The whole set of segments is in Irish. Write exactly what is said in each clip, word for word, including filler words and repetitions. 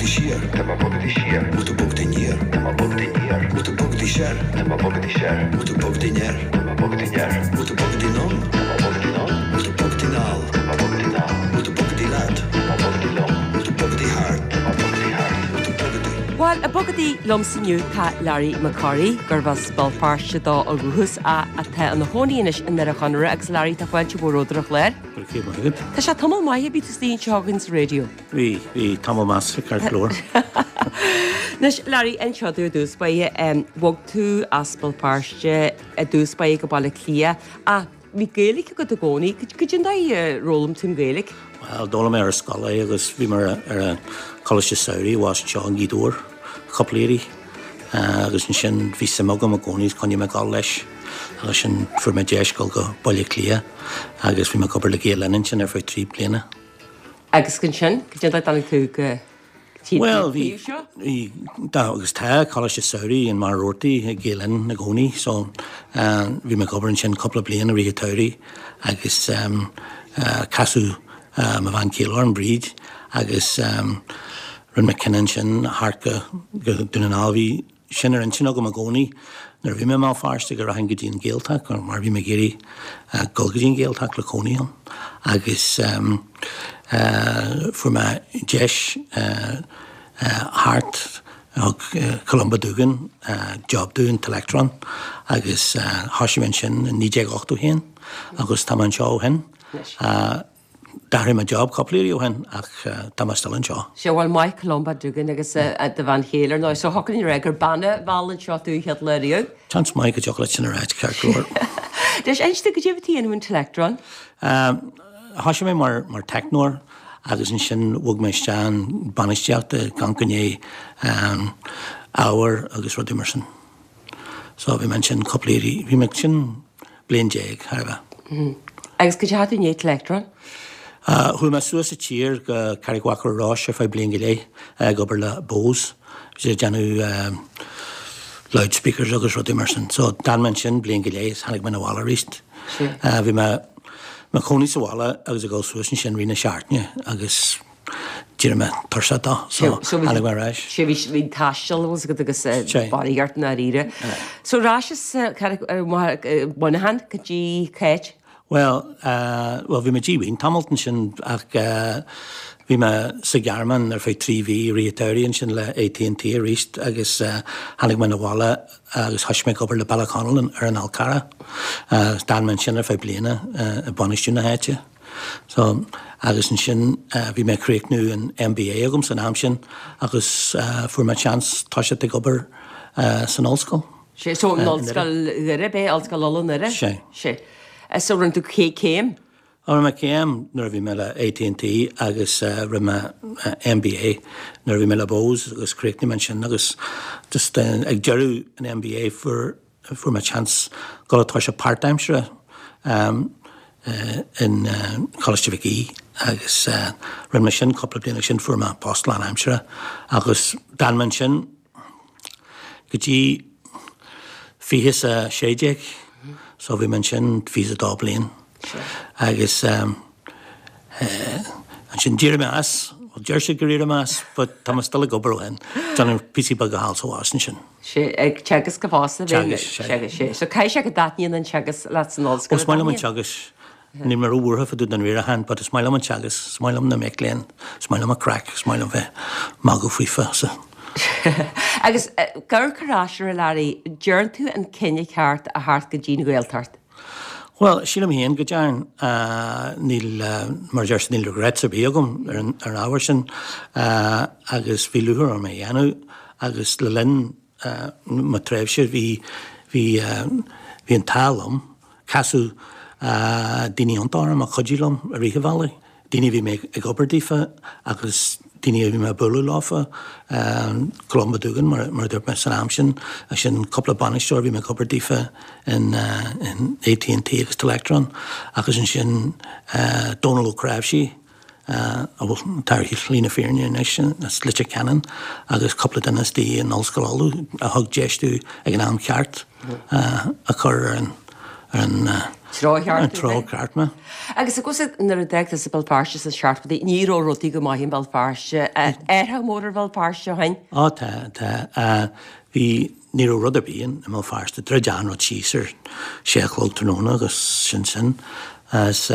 siar, Tá bogad siar, Mutu bogad níar, Tá bogad níar, Mutu bogad ser, Tá bogad siar, Mutu bogad níar, Tá bogad níar, Mutu bogad non, Tá bogad non, Mutu bogad nál, Tá bogad nál, Mutu bogad lad, Tá bogad lom, Mutu bogad hart, Tá bogad hart. Mutu bogad Well, a bogadí lomsaniu tá Larry McCarry gurbas balpáiste dá a ruhus a a the an hóníis in ar a chanra agus Larry tá fáilte bóródrach léir. Perché mai? Tá sé tamil mai bí Stín Hoggins Radio. Vi vi tamil mas kartlor. Nes Larry en seú dús ba um, bog tú aspal páiste a dús ba go balla clia a bhí géalaigh go a gcónaí go dtí dá rólam tím géalaigh. Wel, dóla mé ar scola agus bhí mar ar a College Saudi was Sean Gidor coupléri agus sin bhí samogam a gcónaí chuine me gáil leis agus sin fu me déiscail go baile clia agus bhí me cobar le géal lenin sin ar fá trí bliana. Agus cin sin go dtí dá tú go Well, vi vi da agus tá College Saudi in Marorti Galen na gcónaí so uh, vi me cobar sin couple bliana ri tauri agus um, uh, casú uh, ma van Keeler an bríd agus um, run me kennen sin harca go dun an alvi sinnar an sin go ma gcónaí nar vi me má farste go rahan godín géaltach or mar vi me géri uh, golgadín géaltach le cónaí an agus um, uh, for ma jesh uh, uh, hart og uh, Columba Dugan uh, job do intellectron agus uh, hasimen sin ní jeg ochtu hen agus taman sjá hen uh, Dar ma job coupléri o hen ach uh, tamastal an sjá. Se bhil mai Columba Dugan agus uh, de van Héler ná so hocan regur banna bhlan seo tú head leíú. Chans mai go jola sin a ráid carglór. Des einste go dtíh an intellectron? Um, Has mé mar mar technór agus in sin bhg me stean banisteachta gancané um, áhar agus rud immersin. So bhí man sin coupléri, bhí me sin blian déag Harbh. Mm. Agus go teú ní electron? Uh, Hu me suas a tír go carigwachar rás ar fá blian go lé uh, gobar le bós, sé deanú um, loudspeakers agus rud immersin. So dan man sin blian go lé, hannig me na bhla ríist. Uh, bhí me Ma cóní sa bhla agus a gáilsúas sin rina seaartne agus tíir me tarsa dá so hannig mar ráis. Sé bhí hí taiisteil bhs go agus baríart na ríre. So ráis bunahan go dtí céit? Well, uh, well bhí me ddíhín Hamilton sin ach uh, bhí me sa Gearman ar fé trí ví riatáiríonn sin le A T and T a ríist agus uh, hannig me na bhla agus has me gobar le Ballaconnell ar an Alcara. Uh, Dan man sin ar fé bliana uh, a banistú na héite. So agus an sin uh, bhí me créic nú an M B A agam san am sin agus uh, fu me chans tá sé te gobar uh, san Olscoil. Sé so an Olscoil ire bé Olscoil Lolan ire? Sé. Sé. So run tú cé céim? Or me céim nar bhí me le A T and T agus uh, ri me uh, M B A nar bhí me le bós agus créicní man sin agus just uh, ag dearú an M B A for for my chance go atá se part-time sure um, uh, in uh, College of Vicky agus uh, ri me sin couple bliana sin for my postlan am sure agus dan man sin go dtí fihis a séideag so bhí man sin fís a dá blian. Agus um, uh, an sin díir me as, well, deir sé goríir mas, but tá still a gobar hen, dan an písí bag a hálsa wasan sin. Sé ag teagas go bhása Teagas, sé. So cai sé go datníon an teagas leat an Olscoil? O smail am an teagas, ní mar úrtha fa dúd an ríir a hen, but smail am an teagas, smail am na mecléan, smail am a crack, smail am bheith magu fuifa, so. Agus gur carráisiir a Larry, dúirn tú an cinenne ceart a háart go ddína gailtart? Well, síl am héan go dearn uh, níl uh, mar dearsa níl regret a bíagam ar an áhar sin uh, agus bhí luthar ar mé dhéanú agus le linn uh, ma tréimhse bhí bhí uh, an tálam casú uh, daoine antáram a chodílam a ríomhhaile. Daoine bhí mé ag obardífa agus daoine bhí me buú láfa um, Columba Dugan mar, mar dúirt me san am sin a sin couple of banisteoir bhí me obardífa in, uh, in A T and T agus Electron agus an sin uh, Donald O'Cravshy uh, a bhfuil tar hí lína fearne in sin na slite canan agus couple of dynasty in Olscoil a thug deistú ag an am ceart uh, a chur ar an, ar an uh, Trátheart Trá cartma. agus a go nar a deag is Belfáiste sa seartpa níró rotí go maihín Belfáiste airtha mór Belfáiste hain. Á tá tá hí ní rudarbíon am fásta dreán rud síar séchló tróna agus sin sin as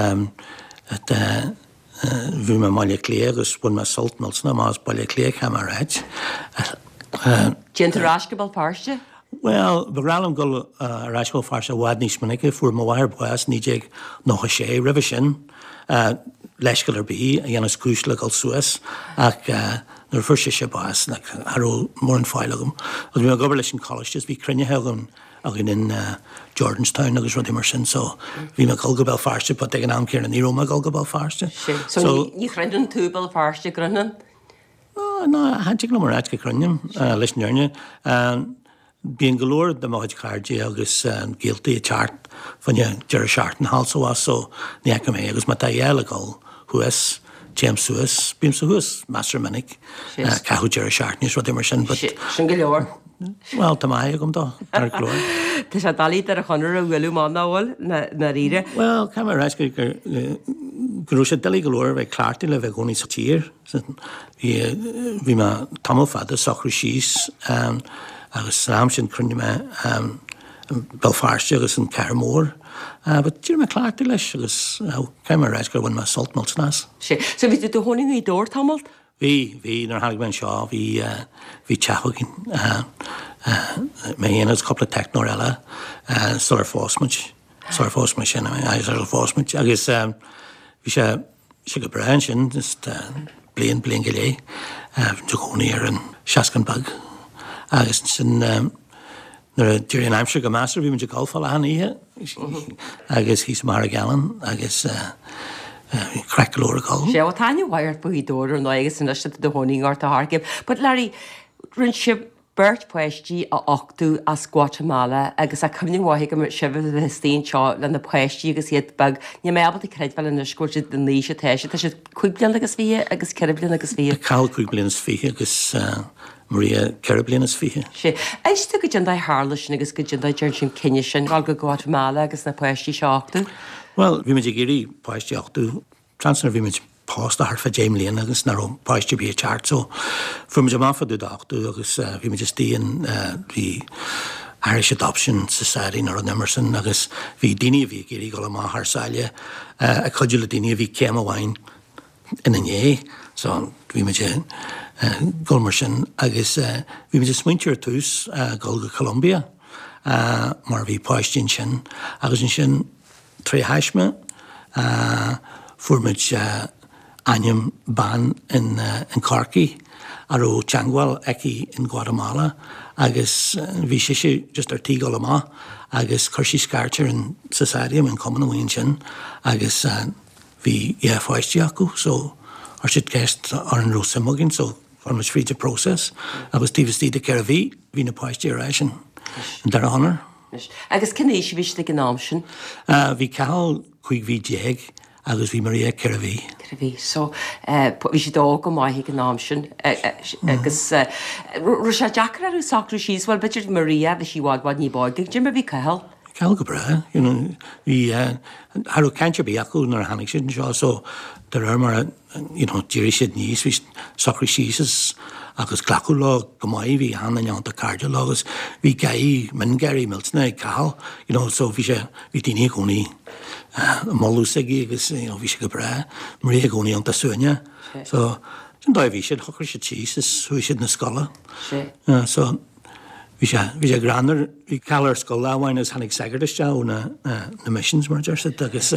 bhí me maiile lé agus bun me soltmalsna más bailile lé chamaráid. Gentarrás go Belfáiste? Well, berálam go aráisgó fásta bhád níos minice fuair má bhair buas níideag nach a sé rih sin leiscail ar bí a dhéanana cúisle gáil suas ach nar fuirse sé bás aró mór an fáilagam. Agus bhí a gobar leis an college bhí crunnethegan a gin in Jordanstown agus rudí mar sin, so bhí me gáil go Belfáiste, but ag an am céar an níróma gáil go Belfáiste. So ní chreidan tú Belfáiste grunnan? ná hantig nó mar go crunneam leis nearne. Bíon golóir de máid cardí agus géaltaí teart fanne dear seart an hallsá so ní go mé agus má dhéile gáil thuas James Suas, bím sa thuas Master Minic ceú dear seart níos rud immer sin. Sin go leor? Well, tá mai gom dá ar glóir. Tá sé dalí ar a chunar a bhfuilú mánáil na ríre? Well, ce mar reis gur gurú sé delí golóir bheith cláirtí le bheith gcónaí sa tír. Bhí me tamil fada sacrú síos agus rám sin crunne me Belfáiste agus an Carmór. But tír me cláirtí leis agus ce mar reis gur bhain me saltmalsnas. sé. So bhí tú tháinig í dóir tamalt? Bhí hí nar haig ben seo bhí bhí teachagin mé héananas coppla technóir eile solar fósmuid solar fósmuid sin solar fósmuid agus bhí sé si go brein sin blion blion go lé dúcónaí ar an seacanbag agus sin nar a dúir an aimsir go meastar bhí me de golfáil a hanaíthe agus hí mar a galan agus crackle gáil. sé bh taine bhair buí dóir an agus sin leiste do tháinig ort a Hargib. But Larry, rinn si beirt poisttí a ochtú as Guatemala agus a cumningháigh go sibh le stíon seo le na poisttí agus iad bag ní mébal i creid bhil na scóirte den níos teise, Tá sé chuig blian agus bhí agus ceir blian agus bhí. Cáil chuig blianas fiche agus Maria ceir blianas fiche. sé. Éistú go dtí hála sin agus go dtí deir sin cinne sin gáil go Guatemala agus na poisttí seo ochtú? Well, bhí me géirí poisttí ochtú transnar bhí me pást a harfa James Lane agus nar ó poisttí bí teart, so fu me máfa dú ochtú agus bhí me just tíon bhí Irish Adoption Society nar an Emerson agus bhí daine bhí géirí go má thsáile a chuidir le daine bhí céim amháin ina nné, so bhí me gulmar sin agus bhí me smuintear tús gáil go Colombia mar bhí poisttí sin agus an sin trí heisme fuairmid aim ban in Corky aró Changual eici in Guatemala agus bhí sé sé just ar tí gáil amá agus chuirsí scartear in Society in Common Bhain sin agus bhí fáistí acu, so ar siad ceist ar an rosamagin, so fuairmid free to process agus tíhtí de ceir a bhí hí na poisttí ar sin dar honor. Agus cinnééis sé bhís le ná sin? Bhí ceall chuig bhí déag agus bhí Maria ceir a bhí. Ceir a bhí, so bhí sé dó go maithaigh an ná sin agus ru sé deachar arú sacrú síos bhil bitir Maria bhí sí bhád bhád ní báigh, Jim bhí ceall? Ceall go bre, bhí Harú ceinte bí acu nar hanig sin seo, so dar ar mar díir siad níos bhí sacrú síos agus clacú lá go maiid bhí hana neanta cardio agus bhí gaí min geirí miltna ag caall, so bhí sé bhí daoine gcónaí máúsaí agus bhí sé go bre, marí gcónaí an tasúine, so sin dá bhí siad thuchar sé tíos thu siad na scola. So bhí sé granar bhí ceallar scola amháin as hanig segiriste na na missions mar agus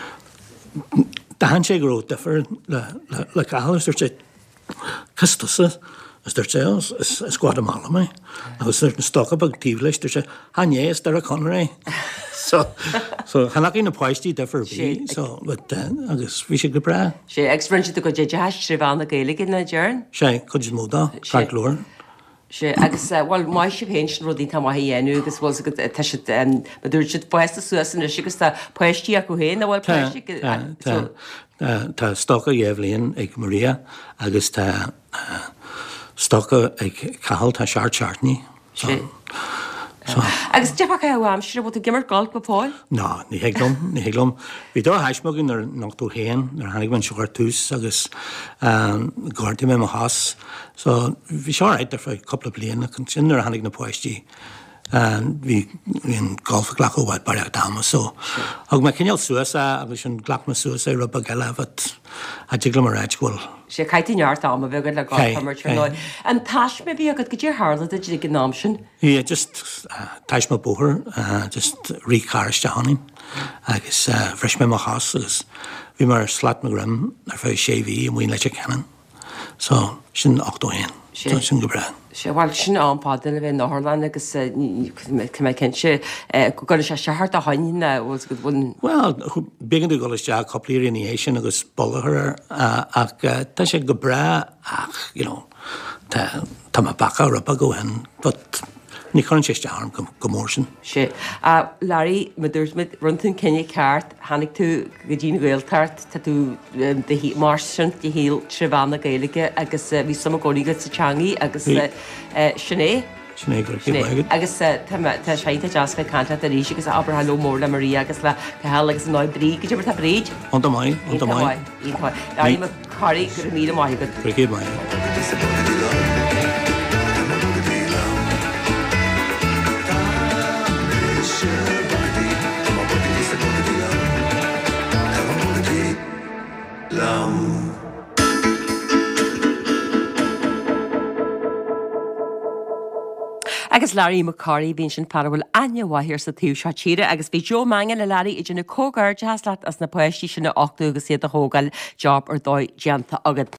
dahan sé go difar le ceallar sé Custasa is der sales is Guatemala me. agus er na stocha bagtíh leis der se hané is der a conré. So so hanach na poisttí defer bí, so but agus bhí sé go bre. sé exfrinte go dé trí bhna gaige na dearn? sé chuid móda carlór. sé agus bhil mai sé héin rodí tá dhéanú agus bhil go dúir si poiste suasan sigus tá poisttí a go héin bhil Tá stocha dhéhlíonn ag Maria agus tá Agus defa am si bud a gimar golf go páil? ná, ní heglum, ní heglum. Bhí dó heismogin ar nachtú héan, ar hanig man sugar tús agus gáirtí mé a has. So bhí seo ráid ar fá couple blian a sin ar hanig na poisttí. Bhí hín golf ghlach ó bhaid bareach dáma, so ag me cinneal suasa agus sin ghlach na suasa rub a geile a digla mar ráidhil. sé caiitineart am a bhegad le gáir. An táis me bhí agad go dtír hála a dtí go nám sin? Í just táis me bóthir, just rí cáiriste haning agus freis mé mar chas agus bhí mar slat me grim ar fá sé bhí a mhain leite cean. So sin ochtó héan, sin go bre. sé bhil sin anpádan a bheith náthlan agus mé cin sé go sé sehart a haine bhil go bhn. Well, began tú golas deag coplíí ní sin agus bolthir ach tá sé go bre ach tá bacha rupa go hen, but ní chuann sé dearm go mór sin. sé. Larry me dúirt mit runtain cinenne ceart, hanig tú go dtína ghiltart tá tú mar sin de híal tribhana gaige agus bhí sam gcóígad sa teangaí agus sinné. agus tá séinte deasfa canta a ríise agus Abraham nó mór le Marí agus le go hell agus ná brí go dtíbar tá bríd? An mai an mai. Daí me choirí gur mí maigad. Brigé mai. Agus Larry McCarry bhín sin parhfuil aine bhaithir sa túú se tíre agus bhí Jo mangan le Larry idir na cógáir deas leat as na poisttí sinna ochtú agus siad a thógáil job ar dóid deanta agad.